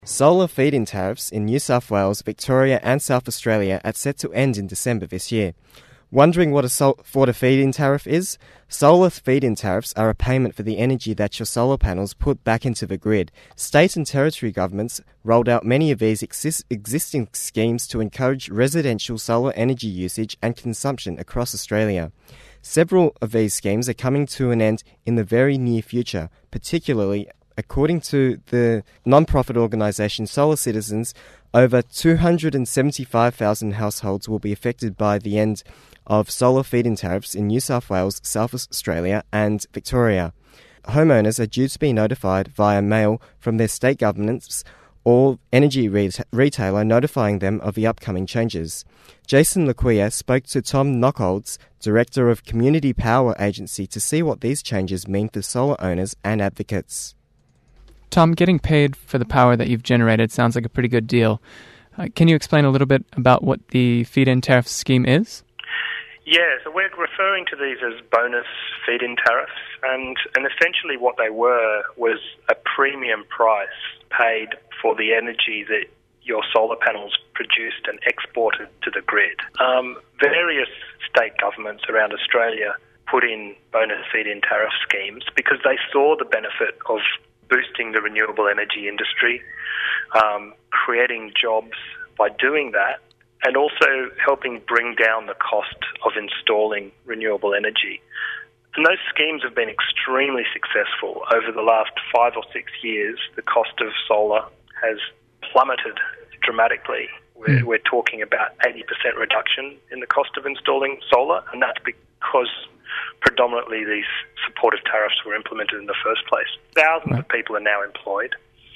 Solar feed-in tariffs in New South Wales, Victoria and South Australia are set to end in December this year. Wondering what a feed-in tariff is? Solar feed-in tariffs are a payment for the energy that your solar panels put back into the grid. State and territory governments rolled out many of these existing schemes to encourage residential solar energy usage and consumption across Australia. Several of these schemes are coming to an end in the very near future, particularly according to the non-profit organisation Solar Citizens, over 275,000 households will be affected by the end of solar feed-in tariffs in New South Wales, South Australia and Victoria. Homeowners are due to be notified via mail from their state governments or energy retailer notifying them of the upcoming changes. Jason Laquia spoke to Tom Knockholds, Director of Community Power Agency, to see what these changes mean for solar owners and advocates. Tom, getting paid for the power that you've generated sounds like a pretty good deal. Can you explain a little bit about what the feed-in tariff scheme is? Yeah, so we're referring to these as bonus feed-in tariffs, and essentially what they were was a premium price paid for the energy that your solar panels produced and exported to the grid. Various state governments around Australia put in bonus feed-in tariff schemes because they saw the benefit of boosting the renewable energy industry, creating jobs by doing that, and also helping bring down the cost of installing renewable energy. And those schemes have been extremely successful. Over the last 5 or 6 years, the cost of solar has plummeted dramatically. We're talking about 80% reduction in the cost of installing solar, and that's because predominantly these supportive tariffs were implemented in the first place. Thousands of people are now employed.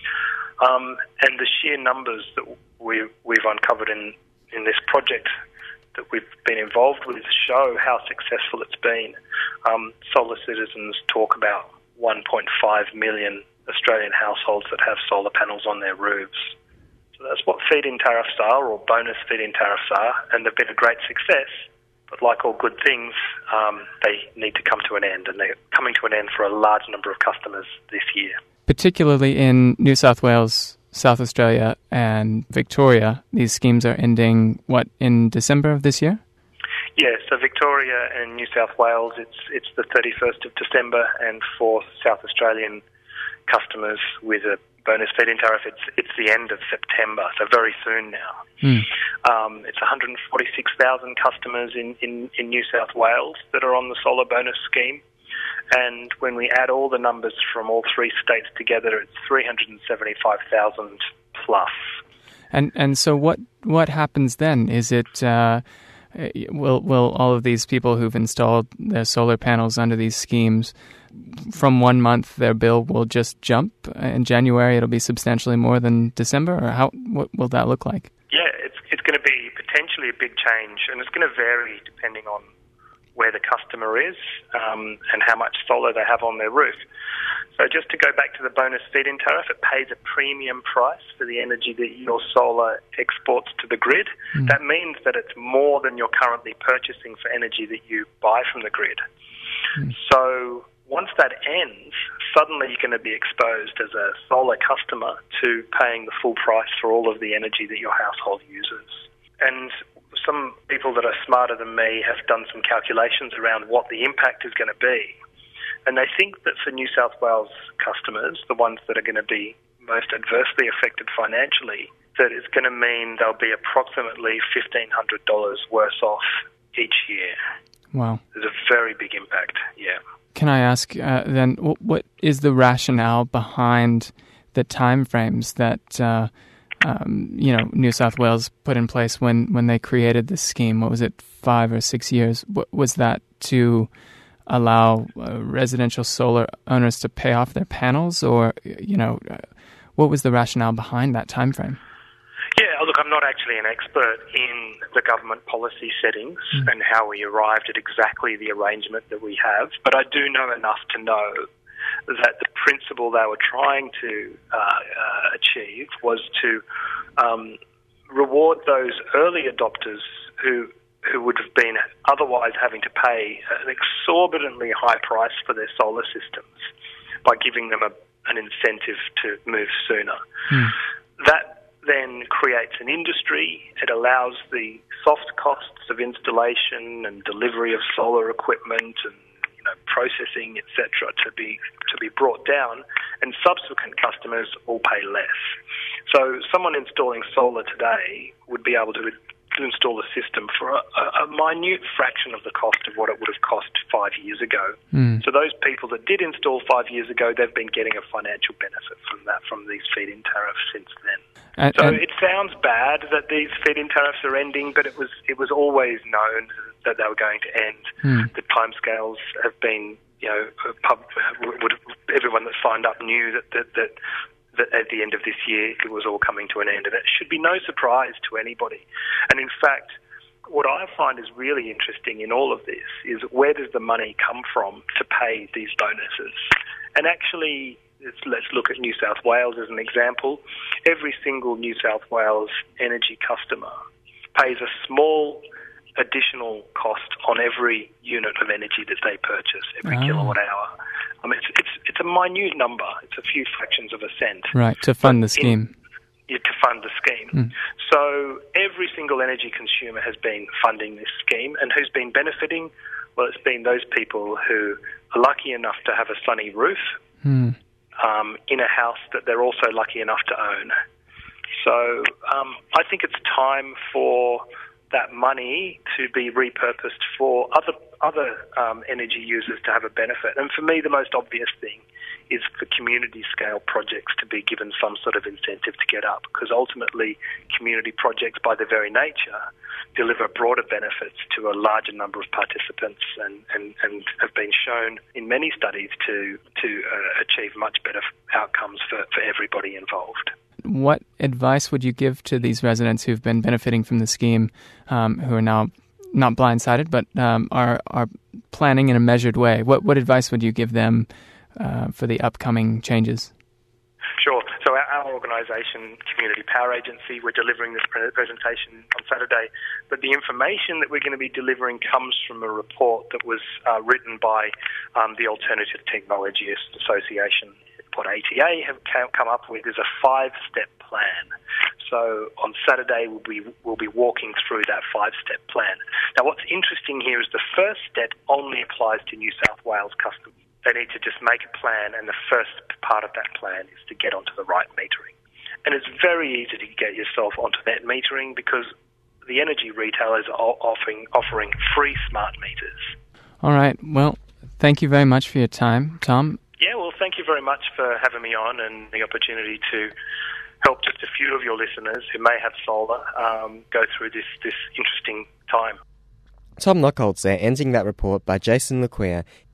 And the sheer numbers that we've uncovered in this project that we've been involved with show how successful it's been. Solar Citizens talk about 1.5 million Australian households that have solar panels on their roofs. So that's what feed-in tariffs are, or bonus feed-in tariffs are, and they've been a great success. But like all good things, they need to come to an end, and they're coming to an end for a large number of customers this year. Particularly in New South Wales, South Australia and Victoria, these schemes are ending, in December of this year? Yeah, so Victoria and New South Wales, it's the 31st of December, and for South Australian customers with a bonus feed-in tariff, it's the end of September, so very soon now. It's 146,000 customers in New South Wales that are on the solar bonus scheme, and when we add all the numbers from all three states together, it's 375,000 plus. And so what happens then? Is it will all of these people who've installed their solar panels under these schemes, from 1 month their bill will just jump? In January it'll be substantially more than December, or what will that look like? Yeah, it's going to be potentially a big change, and it's going to vary depending on where the customer is and how much solar they have on their roof. So just to go back to the bonus feed-in tariff, it pays a premium price for the energy that your solar exports to the grid. That means that it's more than you're currently purchasing for energy that you buy from the grid. So once that ends, suddenly you're going to be exposed as a solar customer to paying the full price for all of the energy that your household uses. And some people that are smarter than me have done some calculations around what the impact is going to be. And they think that for New South Wales customers, the ones that are going to be most adversely affected financially, that it's going to mean they'll be approximately $1,500 worse off each year. Wow. There's a very big impact, yeah. Can I ask then, what is the rationale behind the timeframes that New South Wales put in place when they created this scheme? What was it, 5 or 6 years? Was that to allow residential solar owners to pay off their panels, or what was the rationale behind that time frame? Yeah, look, I'm not actually an expert in the government policy settings and how we arrived at exactly the arrangement that we have, but I do know enough to know that the principle they were trying to achieve was to reward those early adopters who would have been otherwise having to pay an exorbitantly high price for their solar systems by giving them an incentive to move sooner. then creates an industry. It allows the soft costs of installation and delivery of solar equipment and processing, etc., to be brought down, and subsequent customers all pay less. So someone installing solar today would be able to install a system for a minute fraction of the cost of what it would have cost 5 years ago. So those people that did install 5 years ago, they've been getting a financial benefit from these feed-in tariffs since then. So it sounds bad that these feed-in tariffs are ending, but it was always known that they were going to end. The timescales have been, everyone that signed up knew that at the end of this year it was all coming to an end, and it should be no surprise to anybody. And in fact, what I find is really interesting in all of this is where does the money come from to pay these bonuses? And actually, let's look at New South Wales as an example. Every single New South Wales energy customer pays a small additional cost on every unit of energy that they purchase, every kilowatt hour. I mean, it's a minute number. It's a few fractions of a cent. Right, to fund the scheme. To fund the scheme. So every single energy consumer has been funding this scheme, and who's been benefiting? Well, it's been those people who are lucky enough to have a sunny roof in a house that they're also lucky enough to own. So I think it's time for that money to be repurposed for other energy users to have a benefit. And for me, the most obvious thing is for community-scale projects to be given some sort of incentive to get up, because ultimately community projects, by their very nature, deliver broader benefits to a larger number of participants and have been shown in many studies to achieve much better outcomes for everybody involved. What advice would you give to these residents who've been benefiting from the scheme, who are now not blindsided, but are planning in a measured way? What advice would you give them for the upcoming changes? Sure. So our organisation, Community Power Agency, we're delivering this presentation on Saturday, but the information that we're going to be delivering comes from a report that was written by the Alternative Technology Association. What ATA have come up with is a 5-step plan. So on Saturday we'll be walking through that 5-step plan. Now what's interesting here is the first step only applies to New South Wales customers. They need to just make a plan, and the first part of that plan is to get onto the right metering. And it's very easy to get yourself onto that metering because the energy retailers are offering free smart meters. All right. Well, thank you very much for your time, Tom. Yeah, well, thank you very much for having me on and the opportunity to help just a few of your listeners who may have solar go through this interesting time. Tom Lockholtz there, ending that report by Jason Lequia.